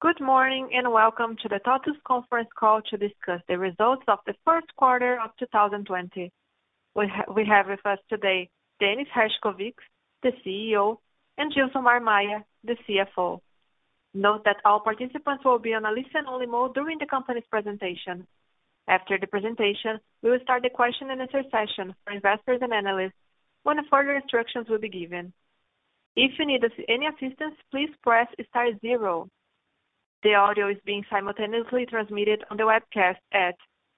Good morning and welcome to the TOTVS conference call to discuss the results of the first quarter of 2020. We have with us today Dennis Herszkowicz, the CEO, and Gilsomar Maia, the CFO. Note that all participants will be on a listen-only mode during the company's presentation. After the presentation, we will start the question and answer session for investors and analysts, when further instructions will be given. If you need any assistance, please press star 0. The audio is being simultaneously transmitted on the webcast at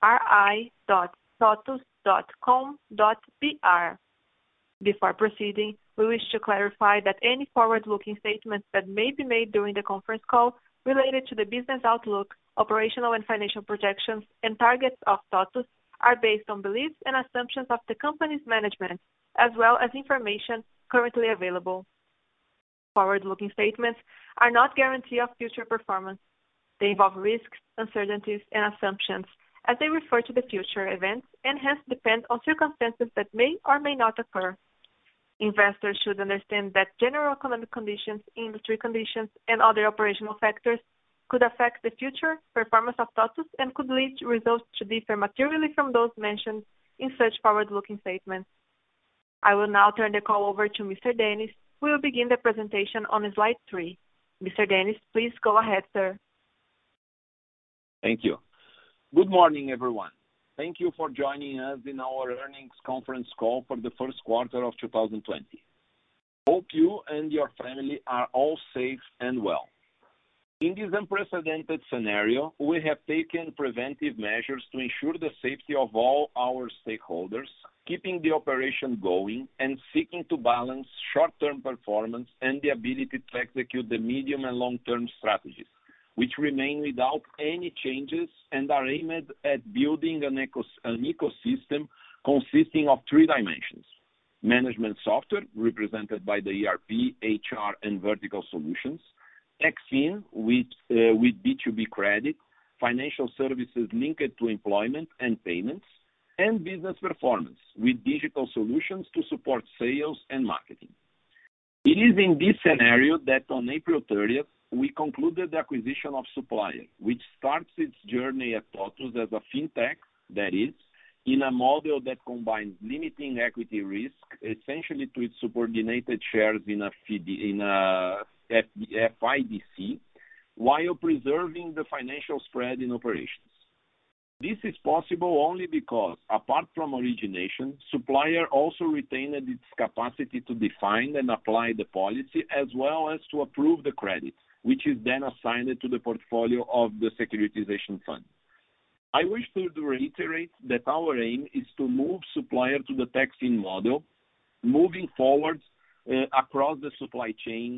ri.totvs.com.br. Before proceeding, we wish to clarify that any forward-looking statements that may be made during the conference call related to the business outlook, operational and financial projections, and targets of TOTVS are based on beliefs and assumptions of the company's management, as well as information currently available. Forward-looking statements are not guarantee of future performance. They involve risks, uncertainties, and assumptions as they refer to the future events and hence depend on circumstances that may or may not occur. Investors should understand that general economic conditions, industry conditions, and other operational factors could affect the future performance of TOTVS and could lead results to differ materially from those mentioned in such forward-looking statements. I will now turn the call over to Mr. Dennis. We will begin the presentation on slide 3. Mr. Dennis, please go ahead, sir. Thank you. Good morning, everyone. Thank you for joining us in our earnings conference call for the first quarter of 2020. Hope you and your family are all safe and well. In this unprecedented scenario, we have taken preventive measures to ensure the safety of all our stakeholders, keeping the operation going and seeking to balance short-term performance and the ability to execute the medium and long-term strategies, which remain without any changes and are aimed at building an ecosystem consisting of 3 dimensions: management software, represented by the ERP, HR, and vertical solutions; Techfin, with B2B credit, financial services linked to employment and payments; and business performance, with digital solutions to support sales and marketing. It is in this scenario that on April 30th, we concluded the acquisition of Supplier, which starts its journey at TOTVS as a fintech, that is, in a model that combines limiting equity risk, essentially to its subordinated shares in a FIDC, while preserving the financial spread in operations. This is possible only because, apart from origination, Supplier also retained its capacity to define and apply the policy as well as to approve the credit, which is then assigned to the portfolio of the securitization fund. I wish to reiterate that our aim is to move Supplier to the Techfin model, moving forward across the supply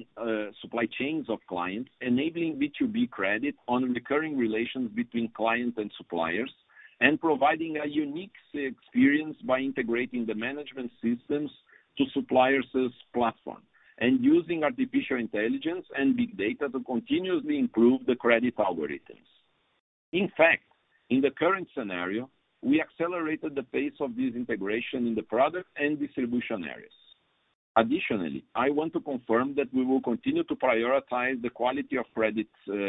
chains of clients, enabling B2B credit on recurring relations between clients and suppliers, and providing a unique experience by integrating the management systems to suppliers' platform, and using artificial intelligence and big data to continuously improve the credit algorithms. In fact, in the current scenario, we accelerated the pace of this integration in the product and distribution areas. Additionally, I want to confirm that we will continue to prioritize the quality of credit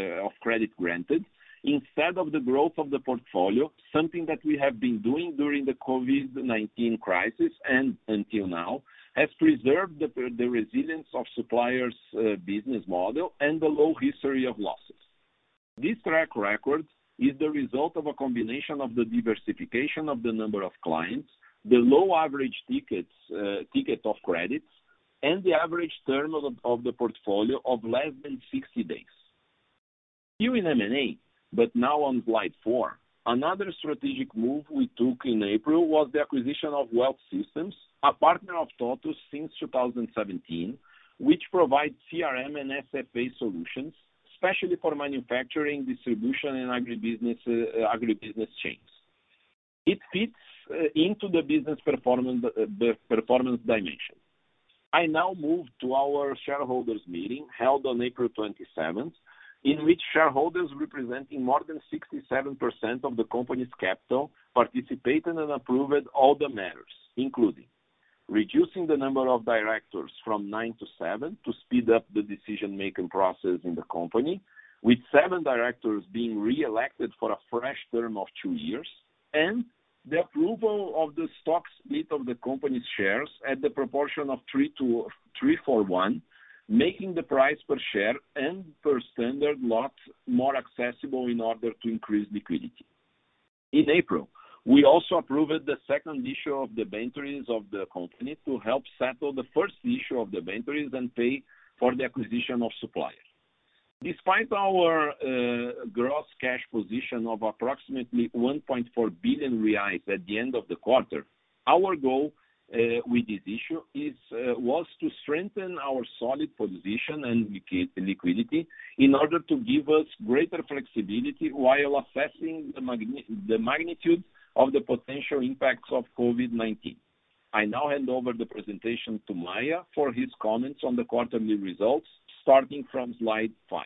granted instead of the growth of the portfolio, something that we have been doing during the COVID-19 crisis and until now has preserved the resilience of Supplier's business model and the low history of losses. This track record is the result of a combination of the diversification of the number of clients, the low average ticket of credits, and the average term of the portfolio of less than 60 days. Here in M&A, but now on slide 4, another strategic move we took in April was the acquisition of Wealth Systems, a partner of TOTVS since 2017, which provides CRM and SFA solutions, especially for manufacturing, distribution, and agribusiness chains. It fits into the business performance dimension. I now move to our shareholders meeting held on April 27th, in which shareholders representing more than 67% of the company's capital participated and approved all the matters, including reducing the number of directors from 9 to 7 to speed up the decision-making process in the company, with 7 directors being re-elected for a fresh term of 2 years, and the approval of the stock split of the company's shares at the proportion of 3:1, making the price per share and per standard lot more accessible in order to increase liquidity. In April, we also approved the second issue of the debentures of the company to help settle the first issue of the debentures and pay for the acquisition of Supplier. Despite our gross cash position of approximately 1.4 billion reais at the end of the quarter, our goal with this issue was to strengthen our solid position and liquidity in order to give us greater flexibility while assessing the magnitude of the potential impacts of COVID-19. I now hand over the presentation to Maia for his comments on the quarterly results, starting from slide 5.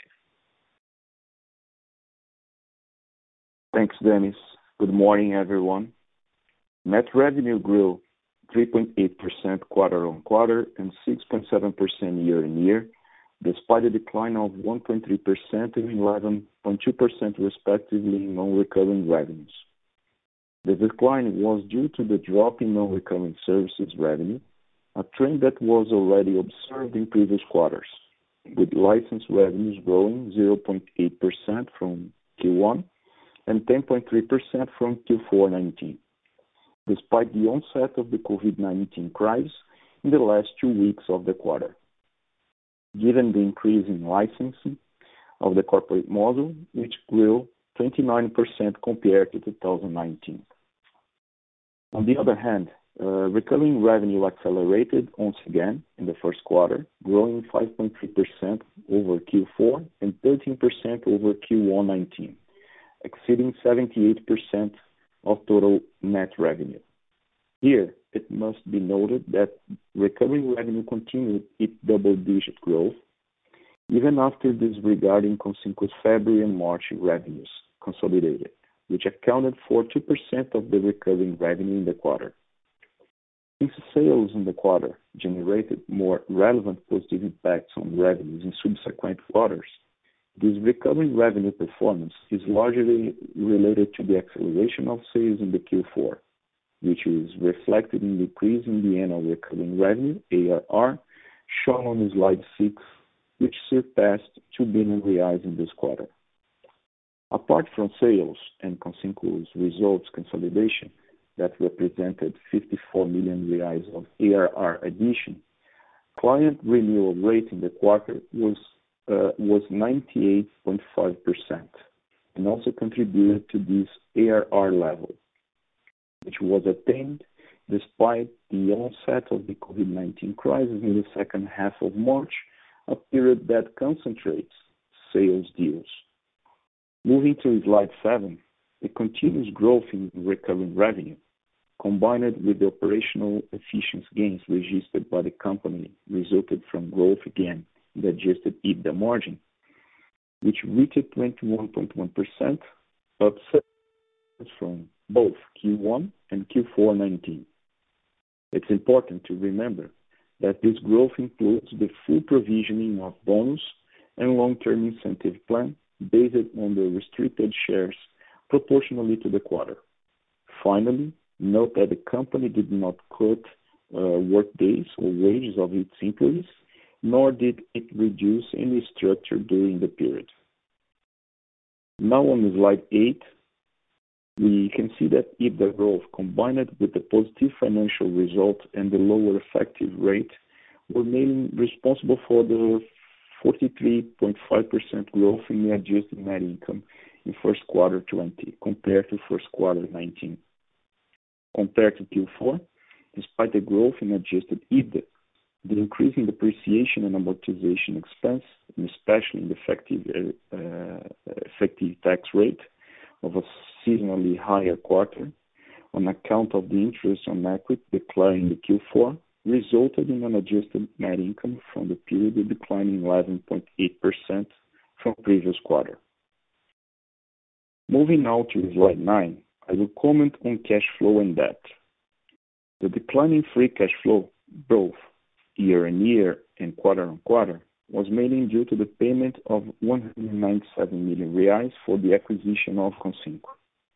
Thanks, Dennis. Good morning, everyone. Net revenue grew 3.8% quarter-on-quarter and 6.7% year-on-year, despite a decline of 1.3% and 11.2% respectively in non-recurring revenues. The decline was due to the drop in non-recurring services revenue, a trend that was already observed in previous quarters, with license revenues growing 0.8% from Q1 and 10.3% from Q4 19, despite the onset of the COVID-19 crisis in the last 2 weeks of the quarter. Given the increase in licensing of the corporate model, which grew 29% compared to 2019. On the other hand, recurring revenue accelerated once again in the first quarter, growing 5.3% over Q4 and 13% over Q1 19, exceeding 78% of total net revenue. Here, it must be noted that recurring revenue continued its double-digit growth, even after disregarding Consinco's February and March revenues consolidated, which accounted for 2% of the recurring revenue in the quarter. Since sales in the quarter generated more relevant positive impacts on revenues in subsequent quarters, this recurring revenue performance is largely related to the acceleration of sales in the Q4, which is reflected in the decrease in the annual recurring revenue, ARR, shown on slide 6, which surpassed 2 billion reais in this quarter. Apart from sales and Consinco's results consolidation that represented 54 million reais of ARR addition, client renewal rate in the quarter was 98.5% and also contributed to this ARR level, which was attained despite the onset of the COVID-19 crisis in the second half of March, a period that concentrates sales deals. Moving to slide 7, the continuous growth in recurring revenue, combined with the operational efficiency gains registered by the company, resulted from growth again in the adjusted EBITDA margin, which reached 21.1%, up from both Q1 and Q4 19. It's important to remember that this growth includes the full provisioning of bonus and long-term incentive plan based on the restricted shares proportionally to the quarter. Finally, note that the company did not cut work days or wages of its employees, nor did it reduce any structure during the period. Now on slide 8, we can see that EBITDA growth combined with the positive financial result and the lower effective rate were mainly responsible for the 43.5% growth in the adjusted net income in first quarter 20 compared to first quarter 19. Compared to Q4, despite the growth in adjusted EBITDA, the increase in depreciation and amortization expense, and especially in the effective tax rate of a seasonally higher quarter on account of the interest on equity decline in the Q4, resulted in an adjusted net income from the period declining 11.8% from previous quarter. Moving now to slide 9, I will comment on cash flow and debt. The decline in free cash flow, both year-on-year and quarter-on-quarter, was mainly due to the payment of 197 million reais for the acquisition of Consinco.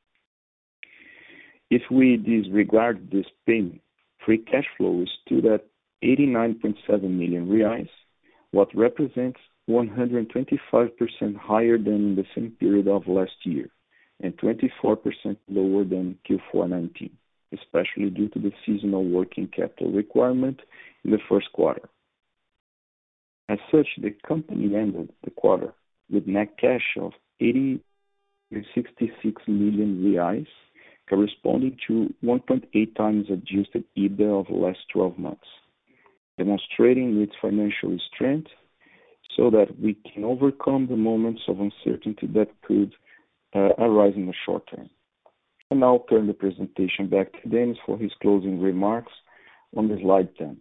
If we disregard this payment, free cash flow stood at 89.7 million reais, what represents 125% higher than the same period of last year, and 24% lower than Q4 19, especially due to the seasonal working capital requirement in the first quarter. As such, the company ended the quarter with net cash of 66 million reais, corresponding to 1.8 times adjusted EBITDA of the last 12 months, demonstrating its financial strength so that we can overcome the moments of uncertainty that could arise in the short term. And now I'll turn the presentation back to Dennis for his closing remarks on the slide 10.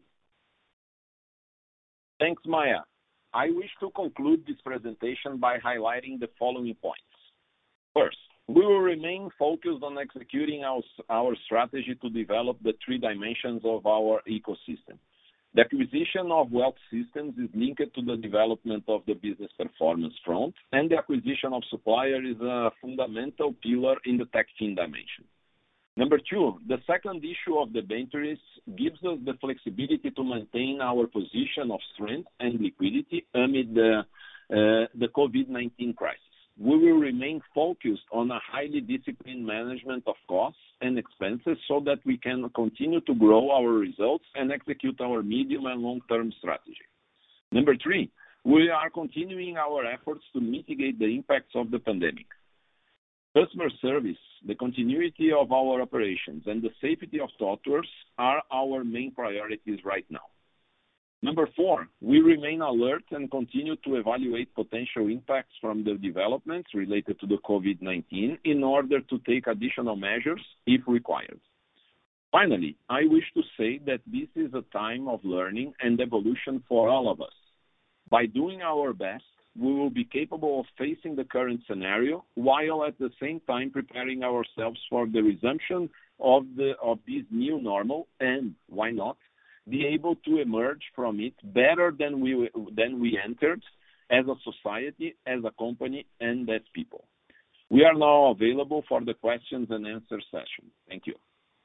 Thanks, Maya. I wish to conclude this presentation by highlighting the following points. First, we will remain focused on executing our strategy to develop the three dimensions of our ecosystem. The acquisition of Wealth Systems is linked to the development of the business performance front, and the acquisition of Supplier is a fundamental pillar in the TechFin dimension. Number two, the second issue of the debentures gives us the flexibility to maintain our position of strength and liquidity amid the COVID-19 crisis. We will remain focused on a highly disciplined management of costs and expenses so that we can continue to grow our results and execute our medium and long-term strategy. Number three, we are continuing our efforts to mitigate the impacts of the pandemic. Customer service, the continuity of our operations, and the safety of TOTVERS are our main priorities right now. Number four, we remain alert and continue to evaluate potential impacts from the developments related to the COVID-19 in order to take additional measures if required. Finally, I wish to say that this is a time of learning and evolution for all of us. By doing our best, we will be capable of facing the current scenario while at the same time preparing ourselves for the resumption of this new normal and, why not, be able to emerge from it better than we entered as a society, as a company, and as people. We are now available for the questions and answer session. Thank you.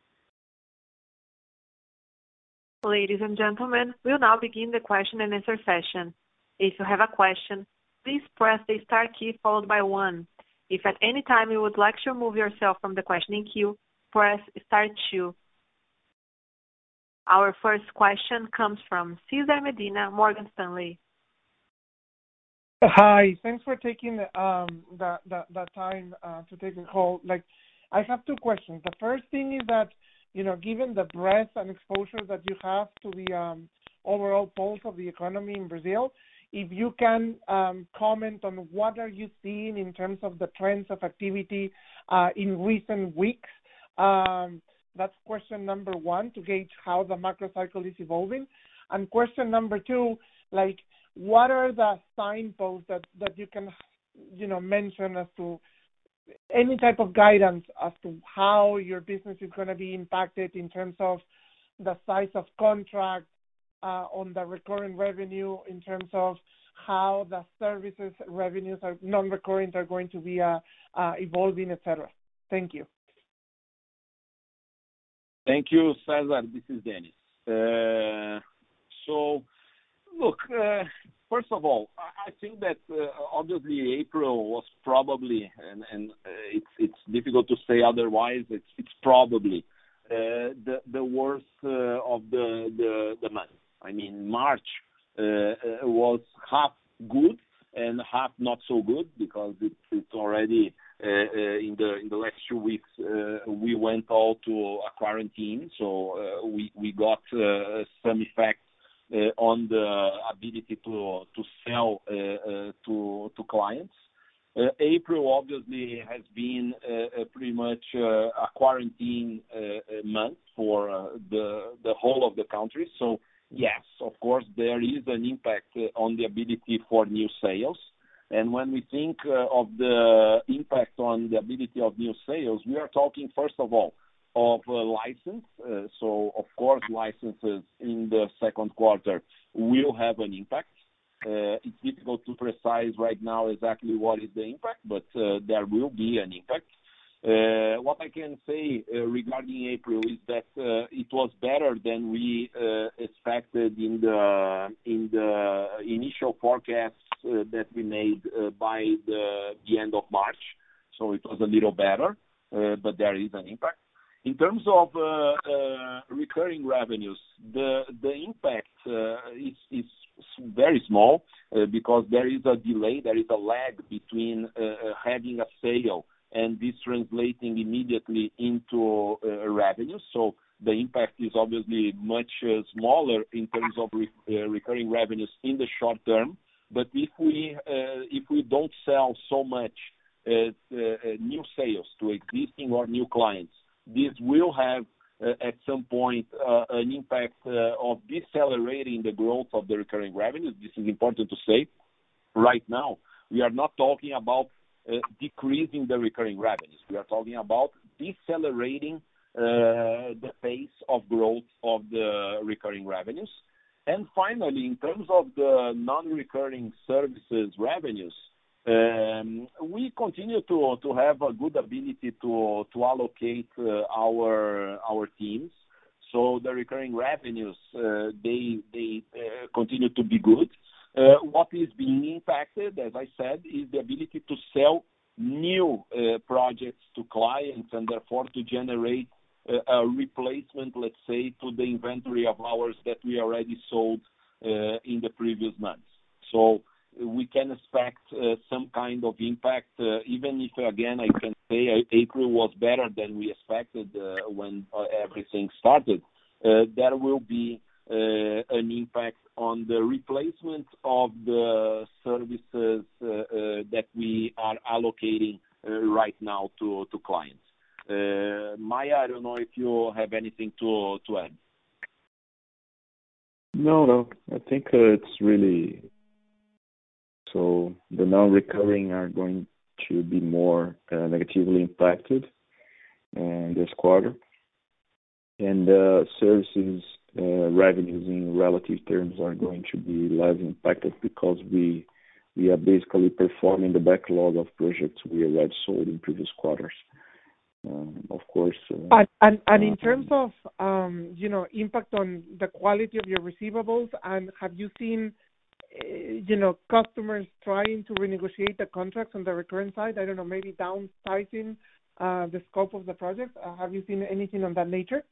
Ladies and gentlemen, we'll now begin the question and answer session. If you have a question, please press the star key followed by 1. If at any time you would like to remove yourself from the questioning queue, press star 2. Our first question comes from Cesar Medina, Morgan Stanley. Hi, thanks for taking the time to take the call. I have two questions. The first thing is that, given the breadth and exposure that you have to the overall pulse of the economy in Brazil, if you can comment on what are you seeing in terms of the trends of activity in recent weeks. That's question number one, to gauge how the macro cycle is evolving. And question number two, what are the signposts that you can, mention as to any type of guidance as to how your business is going to be impacted in terms of the size of contract, on the recurring revenue, in terms of how the services revenues are non-recurring are going to be evolving, etc. Thank you. Thank you, Cesar. This is Dennis. First of all, I think that obviously April was probably, and it's difficult to say otherwise, it's probably the worst of the month. I mean, March was half good and half not so good because it's already in the last 2 weeks we went all to a quarantine, so we got some effect on the ability to sell to clients. April obviously has been pretty much a quarantine month for the whole of the country. So yes, of course, there is an impact on the ability for new sales. And when we think of the impact on the ability of new sales, we are talking, first of all, of license. So, of course, licenses in the second quarter will have an impact. It's difficult to precise right now exactly what is the impact, but there will be an impact. What I can say regarding April is that it was better than we expected in the initial forecasts that we made by the end of March. So it was a little better, but there is an impact. In terms of recurring revenues, the impact is very small because there is a delay, there is a lag between having a sale and this translating immediately into revenue. So the impact is obviously much smaller in terms of recurring revenues in the short term. But if we don't sell so much new sales to existing or new clients, this will have at some point an impact of decelerating the growth of the recurring revenues. This is important to say. Right now, we are not talking about decreasing the recurring revenues. We are talking about decelerating the pace of growth of the recurring revenues. And finally, in terms of the non-recurring services revenues, we continue to have a good ability to allocate our teams. So the recurring revenues, they continue to be good. What is being impacted, as I said, is the ability to sell new projects to clients and therefore to generate a replacement, let's say, to the inventory of ours that we already sold in the previous months. So we can expect some kind of impact, even if, again, I can say April was better than we expected when everything started. There will be an impact on the replacement of the services that we are allocating right now to clients. Maya, I don't know if you have anything to add. No. I think it's really... So the non-recurring are going to be more negatively impacted in this quarter. And services revenues in relative terms are going to be less impacted because we are basically performing the backlog of projects we already sold in previous quarters. Of course. And in terms of impact on the quality of your receivables, and have you seen customers trying to renegotiate the contracts on the recurring side? I don't know, maybe downsizing the scope of the project. Have you seen anything on that nature?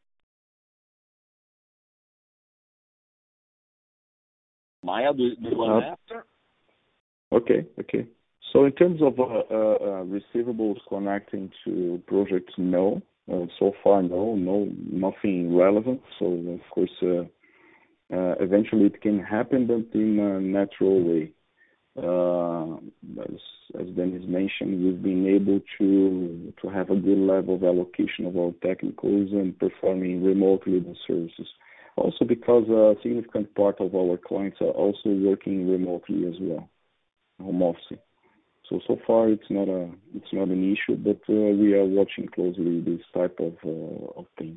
Maya, do you want to answer? Okay. So in terms of receivables connecting to projects, no. So far, no, nothing relevant. So of course, eventually it can happen, but in a natural way. As Dennis mentioned, we've been able to have a good level of allocation of our technicals and performing remotely the services. Also because a significant part of our clients are also working remotely as well, home office. So far it's not an issue, but we are watching closely this type of thing.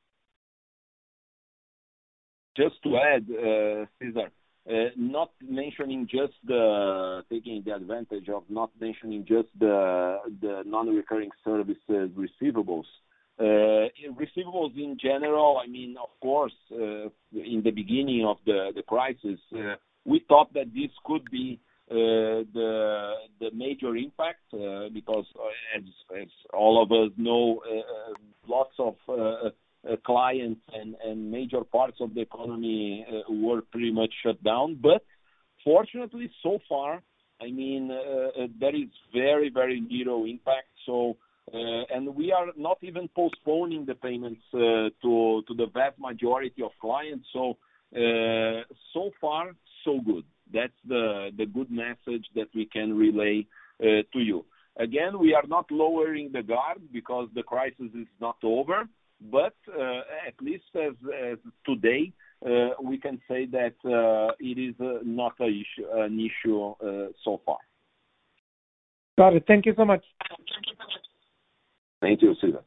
Just to add, Cesar, not mentioning just taking the advantage of not mentioning just the non-recurring services receivables. Receivables in general, I mean, of course, in the beginning of the crisis, we thought that this could be the major impact because, as all of us know, lots of clients and major parts of the economy were pretty much shut down. But fortunately, so far, I mean, there is very, very little impact. So, and we are not even postponing the payments to the vast majority of clients. So, so far, so good. That's the good message that we can relay to you. Again, we are not lowering the guard because the crisis is not over. But at least as today, we can say that it is not an issue so far. Got it. Thank you so much. Thank you, Cesar.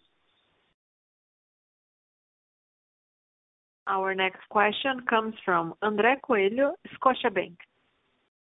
Our next question comes from André Coelho, Scotiabank.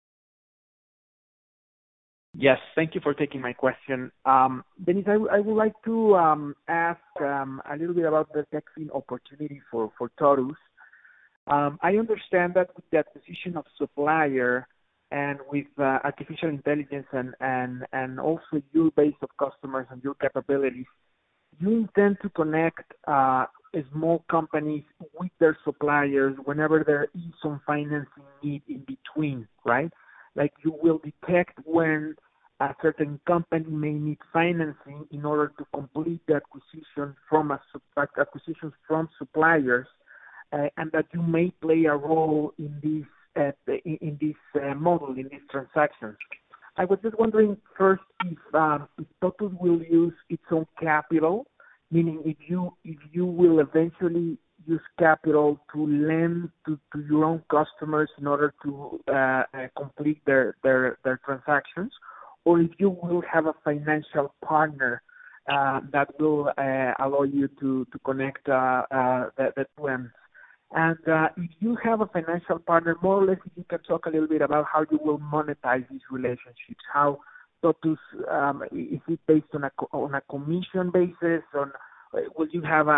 Yes, thank you for taking my question. Dennis, I would like to ask a little bit about the Techfin opportunity for TOTVS. I understand that with the acquisition of Supplier and with artificial intelligence and also your base of customers and your capabilities, you intend to connect small companies with their suppliers whenever there is some financing need in between, right? Like you will detect when a certain company may need financing in order to complete the acquisitions from suppliers, and that you may play a role in this model, in these transactions. I was just wondering first if TOTVS will use its own capital, meaning if you will eventually use capital to lend to your own customers in order to complete their transactions, or if you will have a financial partner that will allow you to connect the two ends. And if you have a financial partner, more or less, if you can talk a little bit about how you will monetize these relationships, how TOTVS, is it based on a commission basis? Will you have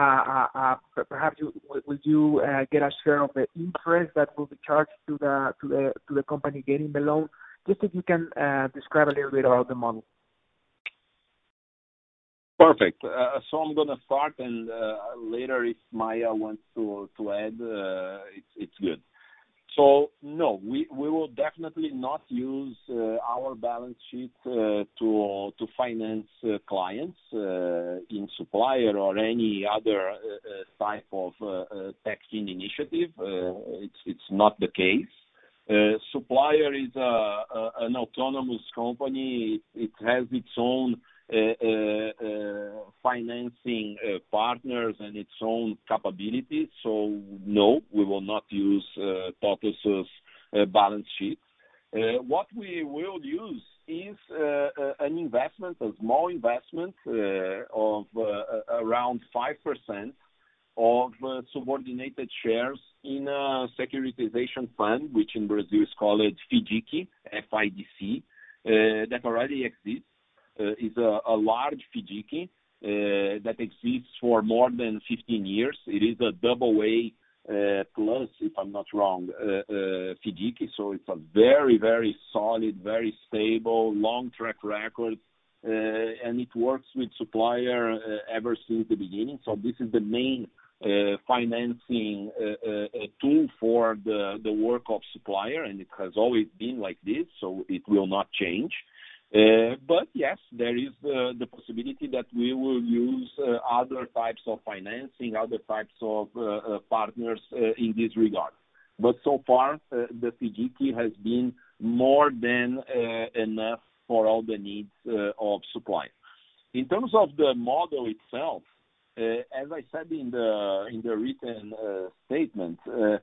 will you get a share of the interest that will be charged to the company getting the loan? Just if you can describe a little bit about the model. Perfect. So I'm gonna start, and later if Maya wants to add, it's good. So no, we will definitely not use our balance sheet to finance clients in Supplier or any other type of Techfin initiative. It's not the case. Supplier is an autonomous company. It has its own financing partners and its own capabilities. So no, we will not use TOTVS's balance sheet. What we will use is an investment, a small investment of around 5% of subordinated shares in a securitization fund, which in Brazil is called FIDC, FIDC, that already exists. Is a large FIDC that exists for more than 15 years. It is a AA plus, if I'm not wrong, FIDC. So it's a very, very solid, very stable, long track record, and it works with Supplier ever since the beginning. So this is the main financing tool for the work of Supplier, and it has always been like this, so it will not change. But yes, there is the possibility that we will use other types of financing, other types of partners in this regard. But so far, the FIDC has been more than enough for all the needs of Supplier. In terms of the model itself, as I said in the written statement,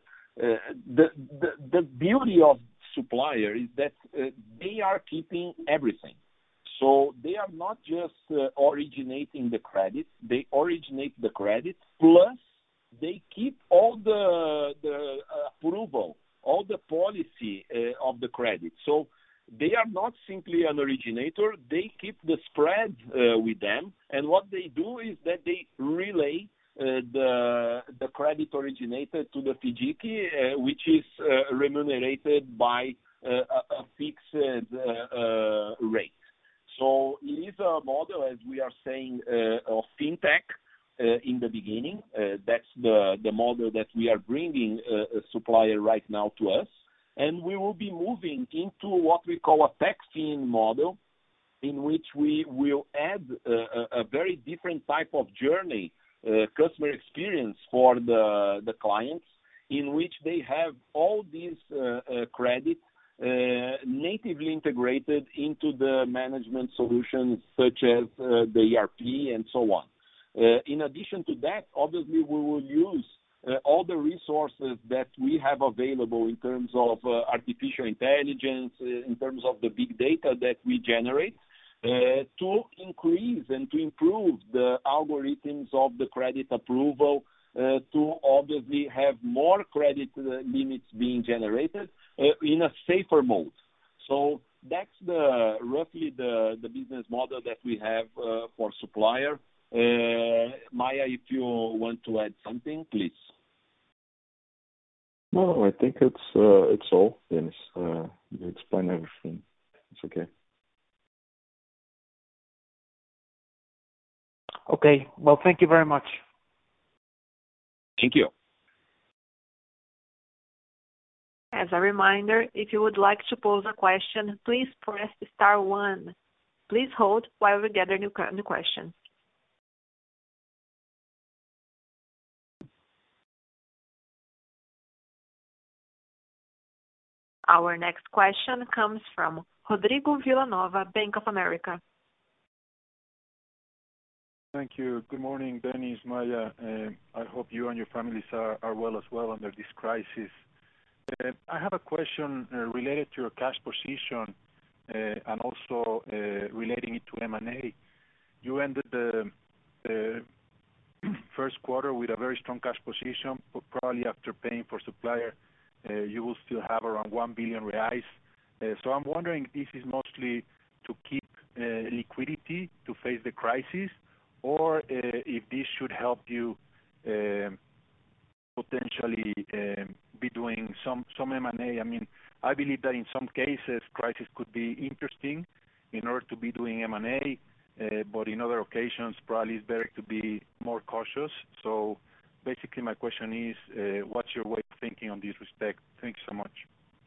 the beauty of Supplier is that they are keeping everything. So they are not just originating the credit; they originate the credit plus they keep all the approval, all the policy of the credit. So they are not simply an originator; they keep the spread with them. And what they do is that they relay the credit originated to the FIDC, which is remunerated by a fixed rate. So it is a model, as we are saying, of fintech in the beginning. That's the model that we are bringing a Supplier right now to us. And we will be moving into what we call a Techfin model, in which we will add a very different type of journey, customer experience for the clients, in which they have all these credits natively integrated into the management solutions such as the ERP and so on. In addition to that, obviously we will use all the resources that we have available in terms of artificial intelligence, in terms of the big data that we generate, to increase and to improve the algorithms of the credit approval, to obviously have more credit limits being generated in a safer mode. So that's roughly the business model that we have for supplier. Maya, if you want to add something, please. No, I think it's all, Dennis. You explained everything. It's okay. Okay. Well, thank you very much. Thank you. As a reminder, if you would like to pose a question, please press star 1. Please hold while we gather new questions. Our next question comes from Rodrigo Villanova, Bank of America. Thank you. Good morning, Dennis, Maya. I hope you and your families are well as well under this crisis. I have a question related to your cash position and also relating it to M&A. You ended the first quarter with a very strong cash position, but probably after paying for supplier, you will still have around 1 billion reais. So I'm wondering if this is mostly to keep liquidity to face the crisis, or if this should help you potentially be doing some M&A. I mean, I believe that in some cases, crisis could be interesting in order to be doing M&A, but in other occasions, probably it's better to be more cautious. So basically, my question is, what's your way of thinking on this respect? Thanks so much.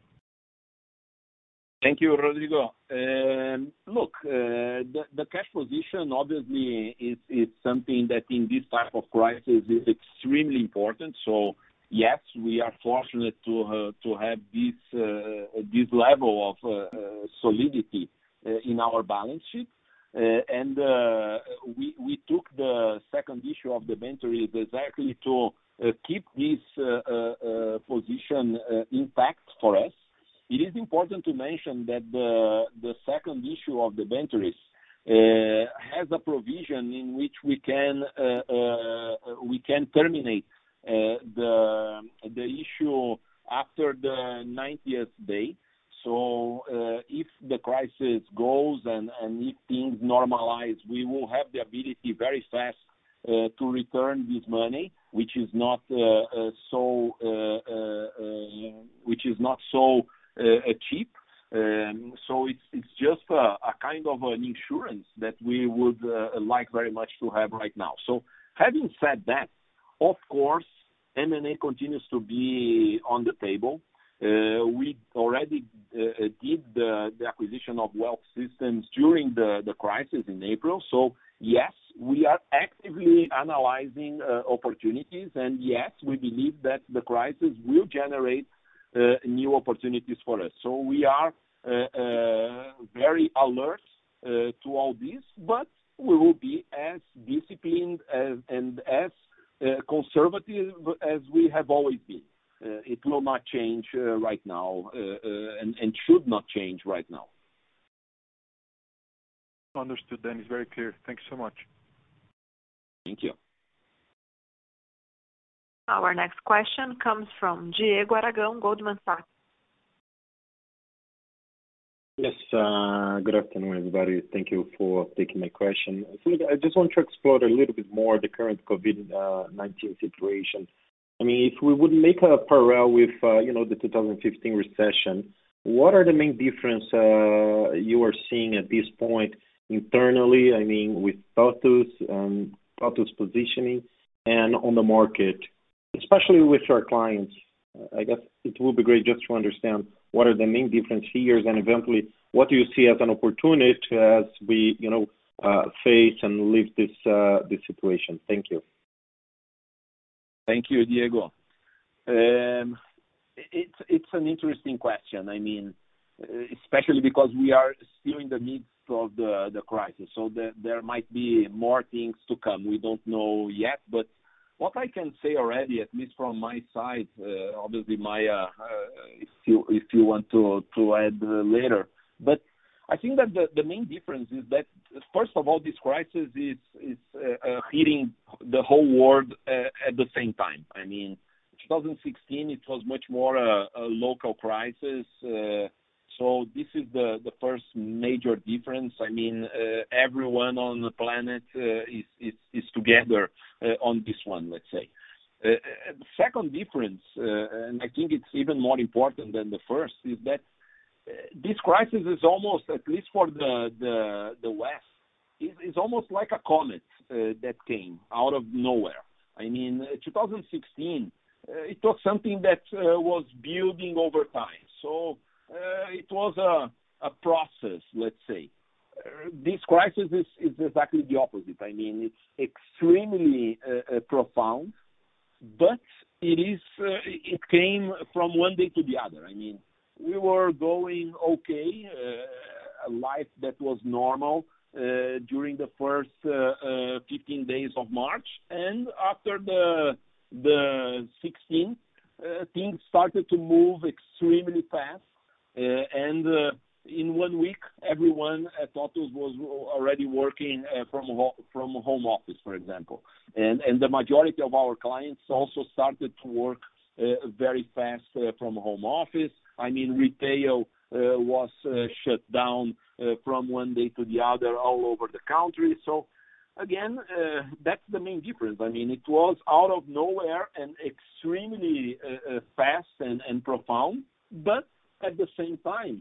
Thank you, Rodrigo. Look, the cash position obviously is something that in this type of crisis is extremely important. So yes, we are fortunate to have this level of solidity in our balance sheet. And we took the second issue of the debentures exactly to keep this position intact for us. It is important to mention that the second issue of the debentures has a provision in which we can terminate the issue after the 90th day. So if the crisis goes and if things normalize, we will have the ability very fast to return this money, which is not so cheap. So it's just a kind of an insurance that we would like very much to have right now. So having said that, of course, M&A continues to be on the table. We already did the acquisition of Wealth Systems during the crisis in April. So yes, we are actively analyzing opportunities, and yes, we believe that the crisis will generate new opportunities for us. So we are very alert to all this, but we will be as disciplined and as conservative as we have always been. It will not change right now and should not change right now. Understood, then. It's very clear. Thank you so much. Thank you. Our next question comes from Diego Aragão, Goldman Sachs. Yes, good afternoon, everybody. Thank you for taking my question. So I just want to explore a little bit more the current COVID-19 situation. I mean, if we would make a parallel with, the 2015 recession, what are the main difference you are seeing at this point internally, I mean, with TOTVS and TOTVS positioning and on the market, especially with our clients? I guess it would be great just to understand what are the main difference here and eventually what do you see as an opportunity as we, face and live this situation. Thank you. Thank you, Diego. It's an interesting question. I mean, especially because we are still in the midst of the crisis, so there might be more things to come. We don't know yet, but what I can say already, at least from my side, obviously Maya, if you want to add later, but I think that the main difference is that, first of all, this crisis is hitting the whole world at the same time. I mean, 2016, it was much more a local crisis. So this is the first major difference. I mean, everyone on the planet is together on this one, let's say. The second difference, and I think it's even more important than the first, is that this crisis is almost, at least for the West, is almost like a comet that came out of nowhere. I mean, 2016, it was something that was building over time. So it was a process, let's say. This crisis is exactly the opposite. I mean, it's extremely profound, but it came from one day to the other. I mean, we were going okay, a life that was normal during the first 15 days of March, and after the 16th, things started to move extremely fast, and in 1 week, everyone at TOTVS was already working from home office, for example, and the majority of our clients also started to work very fast from home office. I mean, retail was shut down from one day to the other all over the country. So again, that's the main difference. I mean, it was out of nowhere and extremely fast and profound, but at the same time,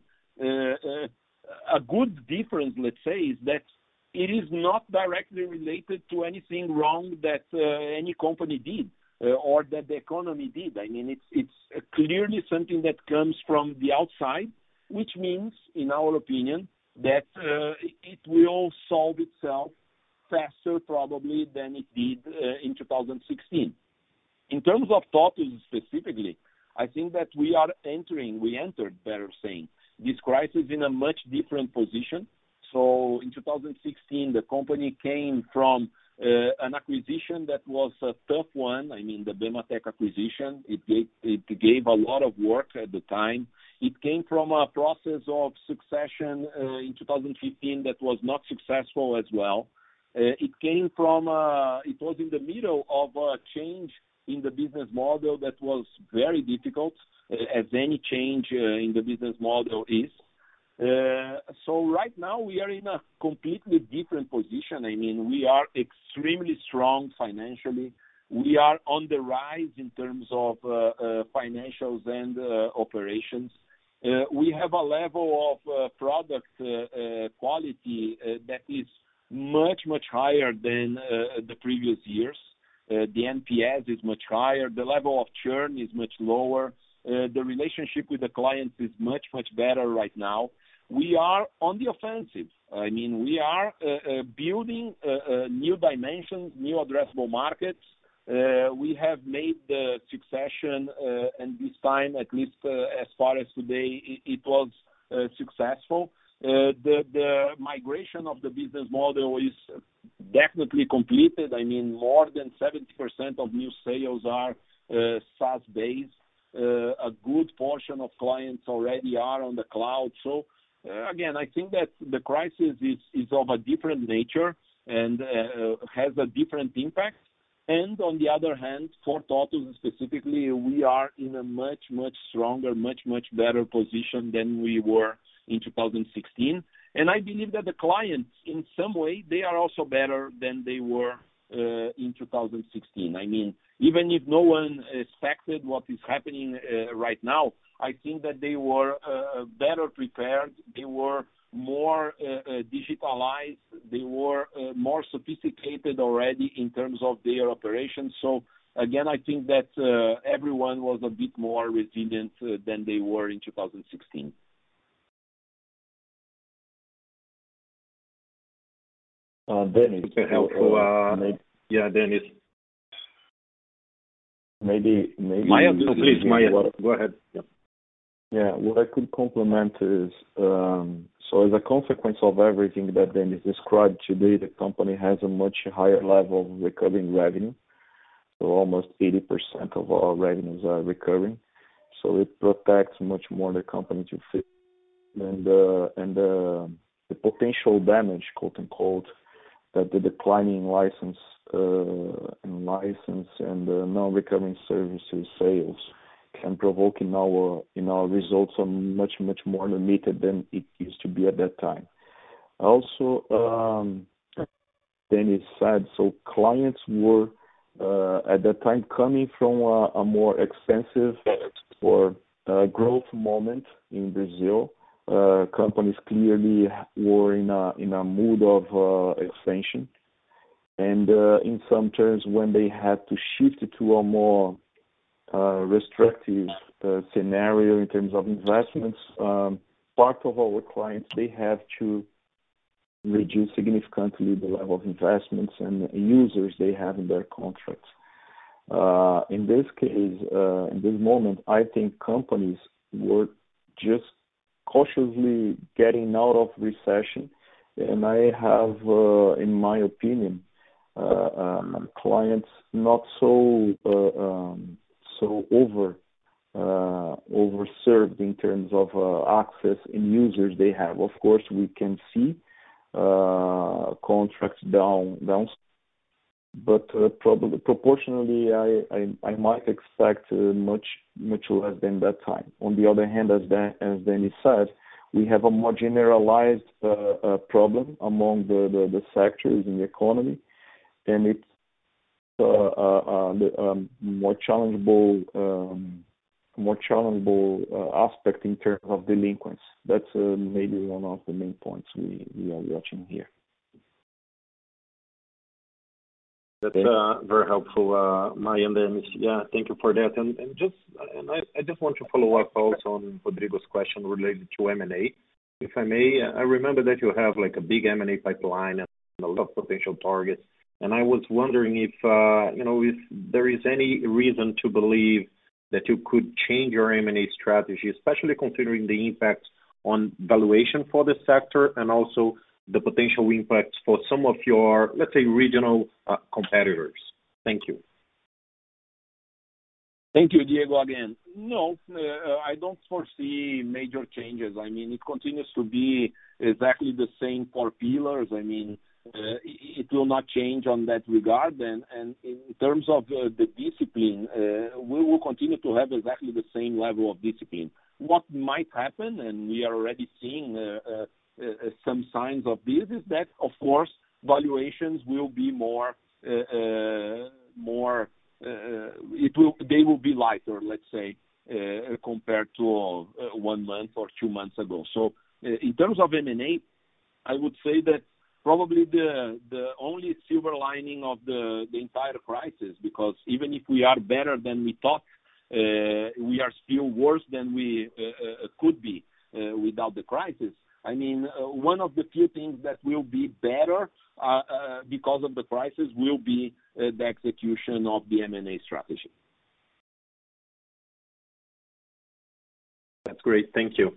a good difference, let's say, is that it is not directly related to anything wrong that any company did or that the economy did. I mean, it's clearly something that comes from the outside, which means, in our opinion, that it will solve itself faster probably than it did in 2016. In terms of TOTVS specifically, I think that we entered, better saying, this crisis in a much different position. So in 2016, the company came from an acquisition that was a tough one. I mean, the Bematech acquisition, it gave a lot of work at the time. It came from a process of succession in 2015 that was not successful as well. It was in the middle of a change in the business model that was very difficult, as any change in the business model is. So right now we are in a completely different position. I mean, we are extremely strong financially. We are on the rise in terms of financials and operations. We have a level of product quality that is much, much higher than the previous years. The NPS is much higher. The level of churn is much lower. The relationship with the clients is much, much better right now. We are on the offensive. I mean, we are building new dimensions, new addressable markets. We have made the succession, and this time, at least as far as today, it was successful. The migration of the business model is definitely completed. I mean, more than 70% of new sales are SaaS-based. A good portion of clients already are on the cloud. So, again, I think that the crisis is of a different nature and has a different impact. And on the other hand, for TOTVS specifically, we are in a much, much stronger, much, much better position than we were in 2016. And I believe that the clients, in some way, they are also better than they were in 2016. I mean, even if no one expected what is happening right now, I think that they were better prepared. They were more digitalized. They were more sophisticated already in terms of their operations. So again, I think that everyone was a bit more resilient than they were in 2016. Dennis, super helpful. Yeah, Dennis. Maybe. Maya, please, Maya, go ahead. Yeah. Yeah, what I could complement is, so as a consequence of everything that Dennis described today, the company has a much higher level of recurring revenue. So almost 80% of our revenues are recurring. So it protects much more the company to fit. And the potential damage, quote unquote, that the declining license and non-recurring services sales can provoke in our results are much more limited than it used to be at that time. Also, Dennis said, so clients were at that time coming from a more expensive or growth moment in Brazil. Companies clearly were in a mood of expansion, and in some terms, when they had to shift to a more restrictive scenario in terms of investments, part of our clients, they have to reduce significantly the level of investments and users they have in their contracts. In this case, in this moment, I think companies were just cautiously getting out of recession, and I have, in my opinion, clients not so overserved in terms of access and users they have. Of course, we can see contracts down, but probably proportionally, I might expect much less than that time. On the other hand, as Danny said, we have a more generalized problem among the sectors in the economy, and it's more challengeable aspect in terms of delinquents. That's maybe one of the main points we are watching here. That's very helpful, Maia and Dennis. Yeah, thank you for that. I just want to follow up also on Rodrigo's question related to M&A. If I may, I remember that you have like a big M&A pipeline and a lot of potential targets. And I was wondering if if there is any reason to believe that you could change your M&A strategy, especially considering the impact on valuation for the sector and also the potential impacts for some of your, let's say, regional competitors. Thank you. Thank you, Diego, again. No, I don't foresee major changes. I mean, it continues to be exactly the same four pillars. I mean, it will not change on that regard. And in terms of the discipline, we will continue to have exactly the same level of discipline. What might happen, and we are already seeing some signs of this, is that, of course, valuations will be they will be lighter, let's say, compared to 1 month or 2 months ago. So in terms of M&A, I would say that probably the only silver lining of the entire crisis, because even if we are better than we thought, we are still worse than we could be without the crisis. I mean, one of the few things that will be better because of the crisis will be the execution of the M&A strategy. That's great. Thank you.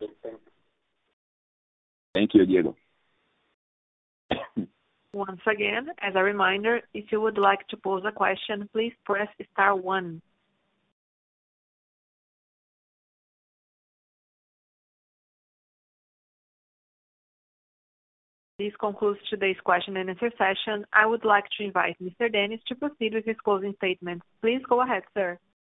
Thank you, Diego. Once again, as a reminder, if you would like to pose a question, please press star 1. This concludes today's question and answer session. I would like to invite Mr. Dennis to proceed with his closing statements. Please go ahead, sir.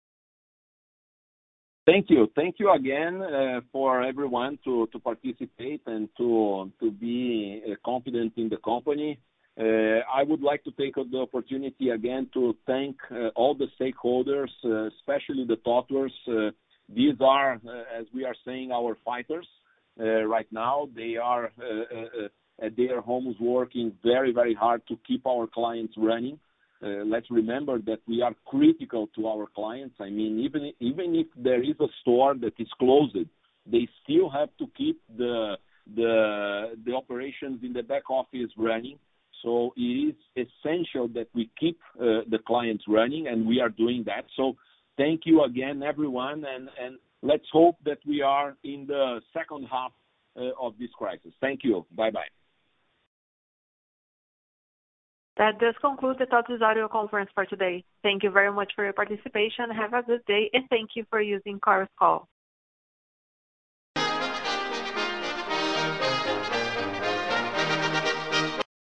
Thank you. Thank you again for everyone to participate and to be confident in the company. I would like to take the opportunity again to thank all the stakeholders, especially the TOTVERS. These are, as we are saying, our fighters right now. They are at their homes working very, very hard to keep our clients running. Let's remember that we are critical to our clients. I mean, even if there is a store that is closed, they still have to keep the operations in the back office running. So it is essential that we keep the clients running, and we are doing that. So thank you again, everyone, and let's hope that we are in the second half of this crisis. Thank you. Bye-bye. That does conclude the TOTVS audio conference for today. Thank you very much for your participation. Have a good day, and thank you for using Chorus Call.